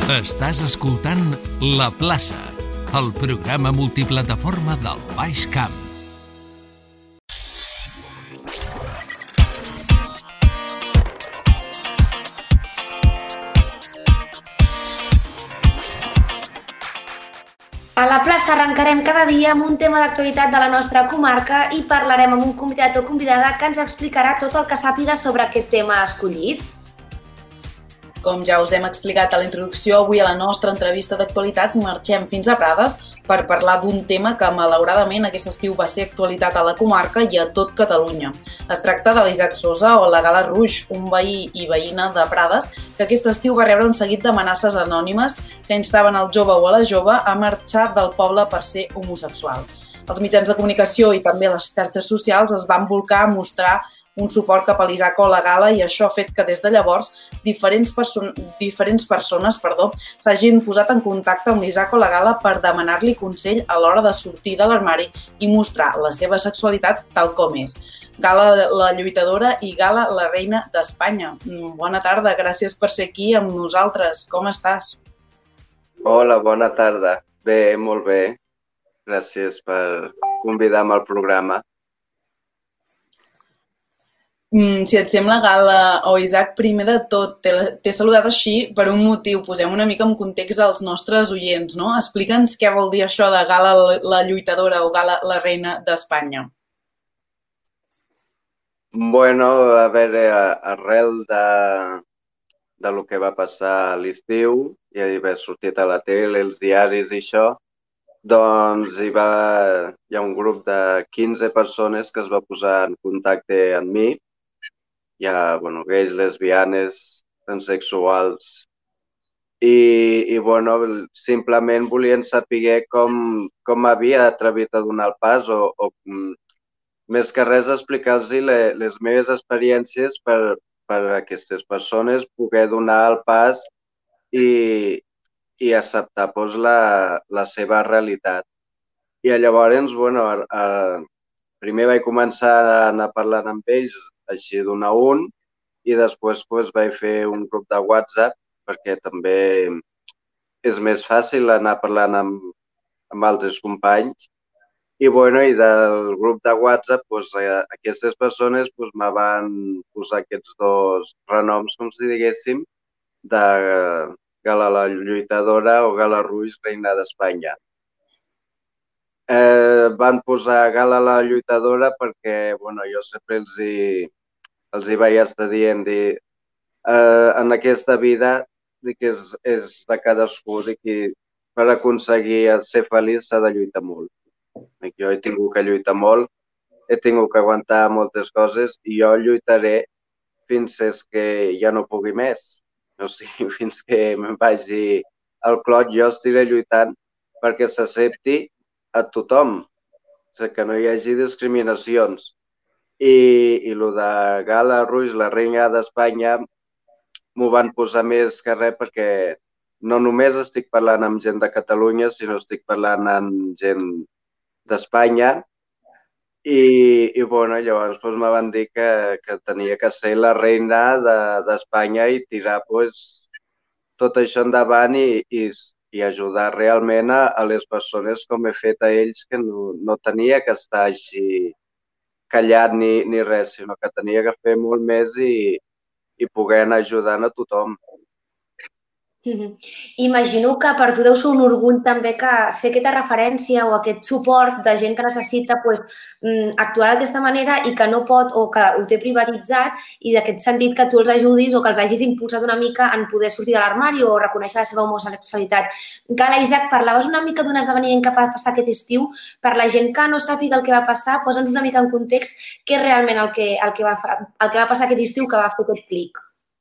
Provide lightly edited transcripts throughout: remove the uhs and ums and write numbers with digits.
Estàs escoltant La Plaça, el programa multiplataforma del Baix Camp. A La Plaça arrencarem cada dia amb un tema d'actualitat de la nostra comarca i parlarem amb un convidat o convidada que ens explicarà tot el que sàpiga sobre aquest tema escollit. Com ja us hem explicat a la introducció, avui a la nostra entrevista d'actualitat marxem fins a Prades per parlar d'un tema que malauradament aquest estiu va ser actualitat a la comarca i a tot Catalunya. Es tracta de l'Isaac Sosa o la Gala Ruix, un veí i veïna de Prades que aquest estiu va rebre un seguit d'amenaces anònimes que instaven el jove o a la jove a marxar del poble per ser homosexual. Els mitjans de comunicació i també les xarxes socials es van volcar a mostrar un suport cap a l'Isaac o la Gala i això ha fet que des de llavors diferents persones s'hagin posat en contacte amb l'Isaac o la Gala per demanar-li consell a l'hora de sortir de l'armari i mostrar la seva sexualitat tal com és. Gala, la lluitadora, i Gala, la reina d'Espanya. Bona tarda, gràcies per ser aquí amb nosaltres. Com estàs? Hola, bona tarda. Bé, molt bé. Gràcies per convidar-me al programa. Si et sembla, Gala o Isaac, primer de tot, t'he saludat així per un motiu. Posem una mica en context als nostres oients, no? Explica'ns què vol dir això de Gala, la lluitadora, o Gala, la reina d'Espanya. Bueno, a veure, arrel de lo que va passar a l'estiu, i haver sortit a la tele, els diaris i això, doncs hi ha un grup de 15 persones que es va posar en contacte amb mi. Hi ha, gais, lesbianes, transsexuals, i simplement volien saber com havia atrevit a donar el pas o més que res explicar-los les meves experiències per a aquestes persones poder donar el pas i acceptar la seva realitat. I llavors, primer vaig començar a anar parlant amb ells així d'un a un i després vaig fer un grup de WhatsApp perquè també és més fàcil anar parlant amb altres companys. I del grup de WhatsApp aquestes persones me van posar aquests dos renoms, com si diguéssim, de Gala la lluitadora o Gala Ruix, reina d'Espanya. Van posar Gala la lluitadora perquè jo sempre els hi vaig estar dient en aquesta vida que és de cadascú que per aconseguir ser feliç s'ha de lluitar molt. Jo he tingut que lluitar molt, he tingut que aguantar moltes coses i jo lluitaré fins que ja no pugui més. O sigui, fins que me'n vagi al clot, jo estiré lluitant perquè s'accepti a tothom, que no hi hagi discriminacions. I el de Gala Ruix, la reina d'Espanya, m'ho van posar més que res perquè no només estic parlant amb gent de Catalunya, sinó estic parlant amb gent d'Espanya. I llavors me van dir que tenia que ser la reina d'Espanya i tirar tot això endavant i ajudar realment a les persones com he fet a ells, que no tenia que estar així callat ni res, sinó que tenia que fer molt més i poder anar ajudant a tothom. Imagino que per tu deu ser un orgull també que ser aquesta referència o aquest suport de gent que necessita actuar d'aquesta manera i que no pot o que ho té privatitzat i d'aquest sentit que tu els ajudis o que els hagis impulsat una mica en poder sortir de l'armari o reconèixer la seva homosexualitat. Gala, Isaac, parlaves una mica d'un esdeveniment que va passar aquest estiu. Per la gent que no sàpiga el que va passar, posa'ns una mica en context què és realment el que va passar aquest estiu que va fer aquest clic.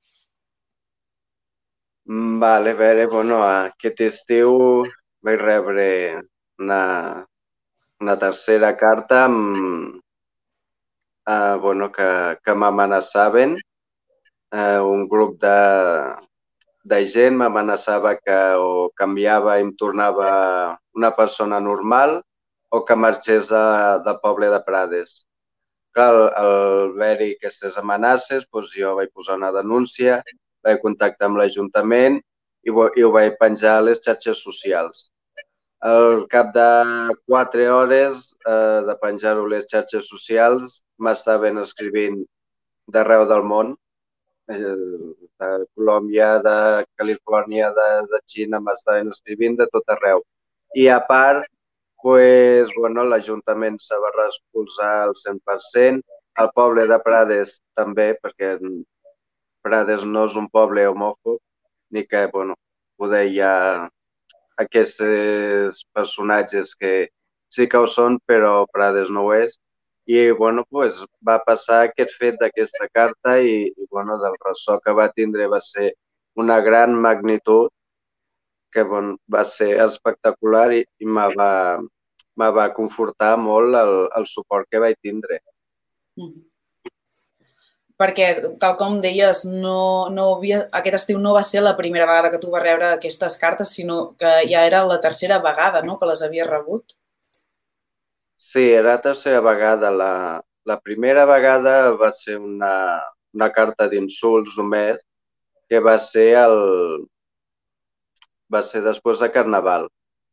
Vale, a veure, aquest estiu vaig rebre una tercera carta que m'amenaçaven. Un grup de gent m'amenaçava que o canviava i em tornava una persona normal o que marxés del poble de Prades. Clar, al haver-hi aquestes amenaces, jo vaig posar una denúncia, vaig contactar amb l'Ajuntament i ho vaig penjar a les xarxes socials. Al cap de 4 hores de penjar-ho a les xarxes socials m'estaven escrivint d'arreu del món, de Colòmbia, de Califòrnia, de Xina, m'estaven escrivint de tot arreu. I a part, l'Ajuntament se va recolzar al 100%, el poble de Prades també, perquè Prades no és un poble homòfob, ni que, ho deia aquests personatges que sí que ho són, però Prades no ho és. I, va passar aquest fet d'aquesta carta i del ressò que va tindre va ser una gran magnitud, que va ser espectacular i me va confortar molt el suport que vaig tindre. Perquè, tal com deies, aquest estiu no va ser la primera vegada que tu vas rebre aquestes cartes, sinó que ja era la tercera vegada, no?, que les havies rebut. Sí, era la tercera vegada. La primera vegada va ser una carta d'insults només, que va ser després de Carnaval.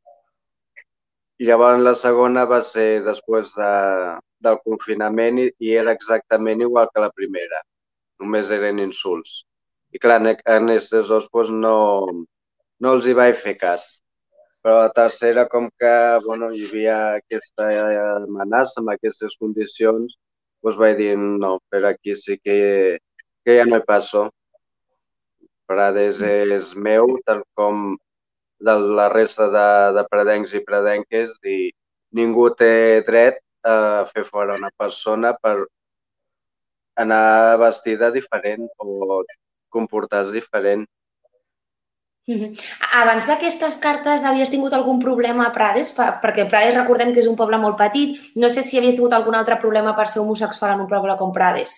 I llavors la segona va ser després del confinament i era exactament igual que la primera. Només eren insults. I clar, en aquests dos no els hi vaig fer cas. Però la tercera, com que hi havia aquesta amenaça amb aquestes condicions, vaig dir no, per aquí sí que ja no hi passo. Prades és meu, tal com de la resta de pradencs i pradenques, i ningú té dret a fer fora una persona per anar vestida diferent o comportar-se diferent. Abans d'aquestes cartes havies tingut algun problema a Prades? Perquè Prades recordem que és un poble molt petit. No sé si havies tingut algun altre problema per ser homosexual en un poble com Prades.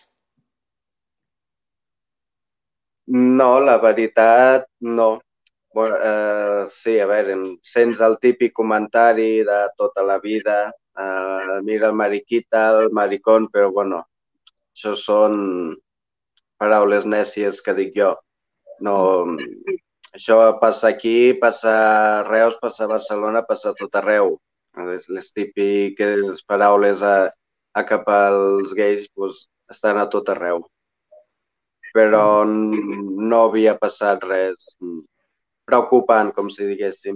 No, la veritat, no. Sí, a veure, sents el típic comentari de tota la vida, mira el mariquita, el maricón, però això són paraules nècies que dic jo. No, això passa aquí, passa a Reus, passa a Barcelona, passa a tot arreu. Les típiques paraules a cap als gais estan a tot arreu. Però no havia passat res preocupant, com si diguéssim.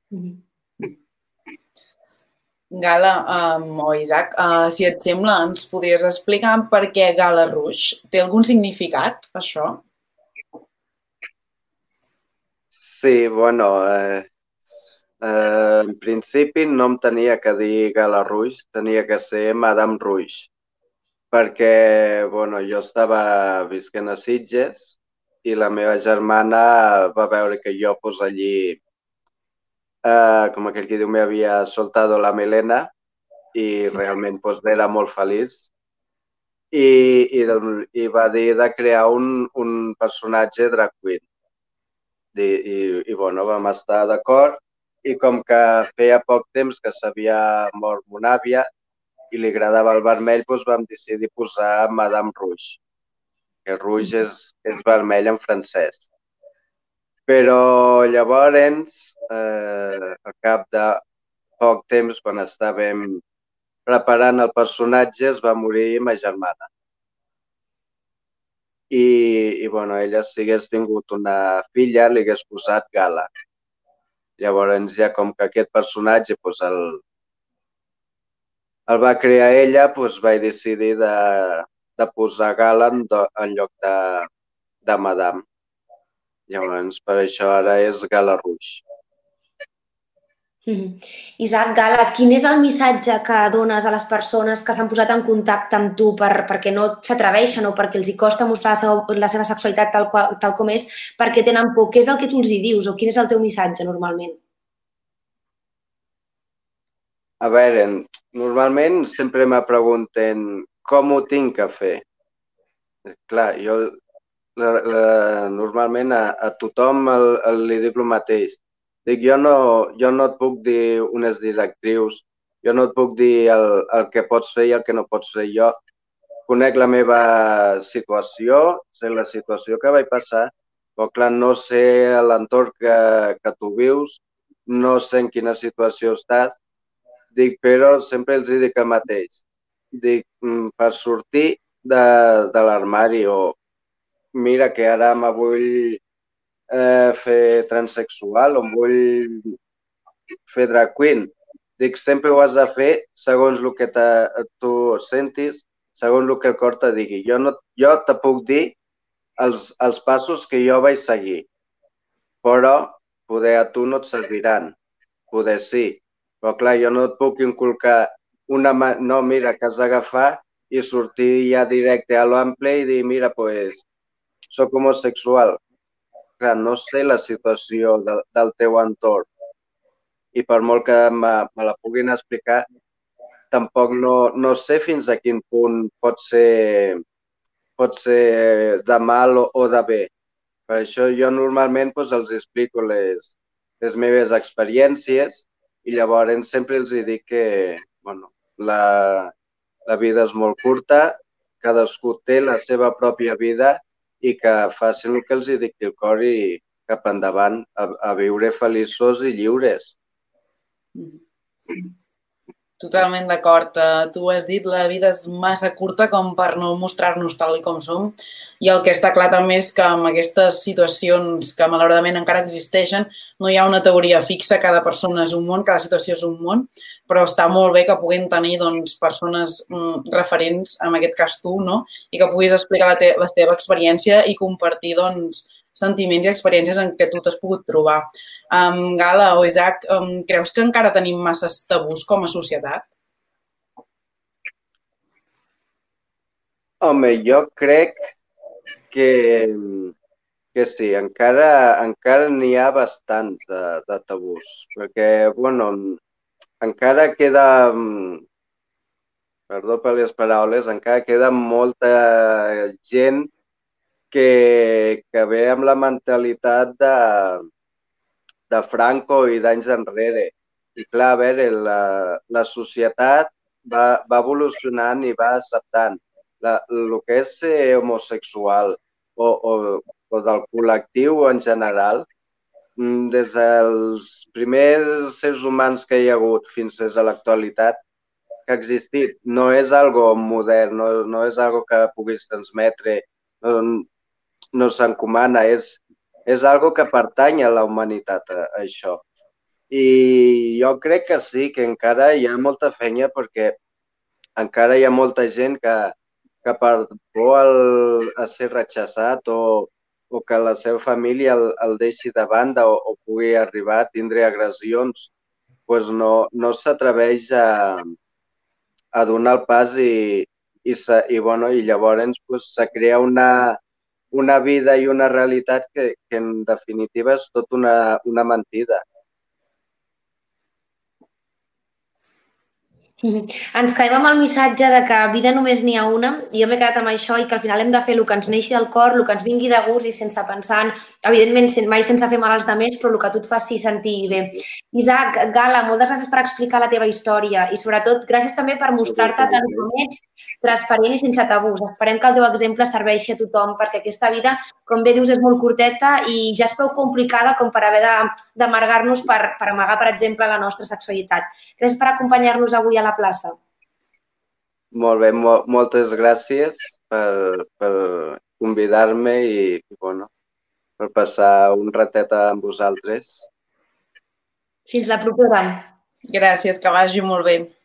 Gala, o Isaac, si et sembla, ens podries explicar per què Gala Rouge? Té algun significat, això? Sí, en principi no em tenia que dir Gala Rouge, tenia que ser Madame Rouge, perquè, jo estava visquent a Sitges i la meva germana va veure que jo allí, com aquell que diu, m'havia soltado la melena i realment era molt feliç i va dir de crear un personatge drag queen. I vam estar d'acord i com que feia poc temps que s'havia mort mon àvia i li agradava el vermell, vam decidir posar Madame Rouge, que rouge és vermell en francès. Però llavors, al cap de poc temps, quan estàvem preparant el personatge, es va morir ma germana. I ella, si hagués tingut una filla, li hagués posat Gala. Llavors, ja com que aquest personatge el va crear ella, vaig decidir de posar Gala en lloc de Madame. Llavors, per això ara és Gala Rouge. Isaac, Gala, quin és el missatge que dones a les persones que s'han posat en contacte amb tu perquè no s'atreveixen o perquè els hi costa mostrar la seva sexualitat tal com és, perquè tenen por? Què és el que tu els hi dius o quin és el teu missatge normalment? A veure, normalment sempre me pregunten com ho tinc que fer. Clar, jo normalment a tothom li dic el mateix. Dic, jo no et puc dir unes directrius, jo no et puc dir el que pots fer i el que no pots fer. Jo conec la meva situació, sé la situació que vaig passar Però clar, no sé l'entorn que tu vius, no sé en quina situació estàs, dic, però sempre els dic el mateix. Dic, per sortir de l'armari o mira que ara me vull fer transsexual o em vull fer drag queen. Dic, sempre ho has de fer segons el que tu sentis, segons el que el cor te digui. Jo te puc dir els passos que jo vaig seguir, però poder a tu no et serviran, poder sí. Però clar, jo no et puc inculcar no, mira, que has d'agafar i sortir ja directe a l'ample i dir, mira, pues, soc homosexual. Clar, no sé la situació del teu entorn i per molt que me la puguin explicar, tampoc no sé fins a quin punt pot ser de mal o de bé. Per això jo normalment els explico les meves experiències i llavors sempre els dic que la vida és molt curta, cadascú té la seva pròpia vida i que facin el que els dicti el cor i cap endavant a viure feliços i lliures. Totalment d'acord. Tu ho has dit, la vida és massa curta com per no mostrar-nos tal com som i el que està clar també és que amb aquestes situacions que malauradament encara existeixen no hi ha una teoria fixa, cada persona és un món, cada situació és un món, però està molt bé que puguin tenir persones referents, en aquest cas tu, no? I que puguis explicar la teva experiència i compartir sentiments i experiències en què tu t'has pogut trobar. Gala o Isaac, creus que encara tenim masses tabús com a societat? Home, jo crec que sí, encara n'hi ha bastants de tabús, perquè, encara queda, perdó per les paraules, encara queda molta gent que ve amb la mentalitat de Franco i d'anys enrere. I clar, a veure, la societat va evolucionant i va acceptant el que és ser homosexual o del col·lectiu en general, des dels primers éssers humans que hi ha hagut fins a l'actualitat que ha existit. No és algo modern, no és algo que puguis transmetre, no s'encomana, és algo que pertany a la humanitat, això. I jo crec que sí, que encara hi ha molta feina perquè encara hi ha molta gent que per por a ser rechaçat o que la seva família el deixi de banda o pugui arribar a tindre agressions, doncs no s'atreveix a donar el pas i llavors se crea una vida i una realitat que en definitiva és tot una mentida. Ens quedem amb el missatge de que vida només n'hi ha una i jo m'he quedat amb això i que al final hem de fer el que ens neixi del cor, el que ens vingui de gust i sense pensar, evidentment, mai sense fer mal als altres, però el que tu et faci sentir bé. Isaac, Gala, moltes gràcies per explicar la teva història i sobretot gràcies també per mostrar-te tant com ets, transparent i sense tabús. Esperem que el teu exemple serveixi a tothom perquè aquesta vida, com bé dius, és molt curteta i ja és prou complicada com per haver d'amargar-nos per amagar, per exemple, la nostra sexualitat. Gràcies per acompanyar-nos avui a la plaça. Molt bé, moltes gràcies per convidar-me i per passar un ratet amb vosaltres. Fins la propera. Gràcies, que vagi molt bé.